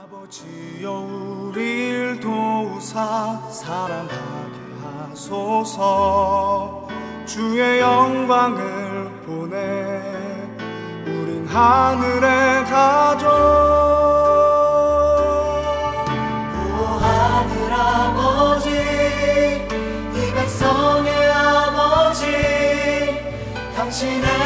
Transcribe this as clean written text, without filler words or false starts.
아버지여 우리를 도우사 사랑하게 하소서. 주의 영광을 보내 우린 하늘에 가죠. 오 하늘 아버지, 이 백성의 아버지, 당신의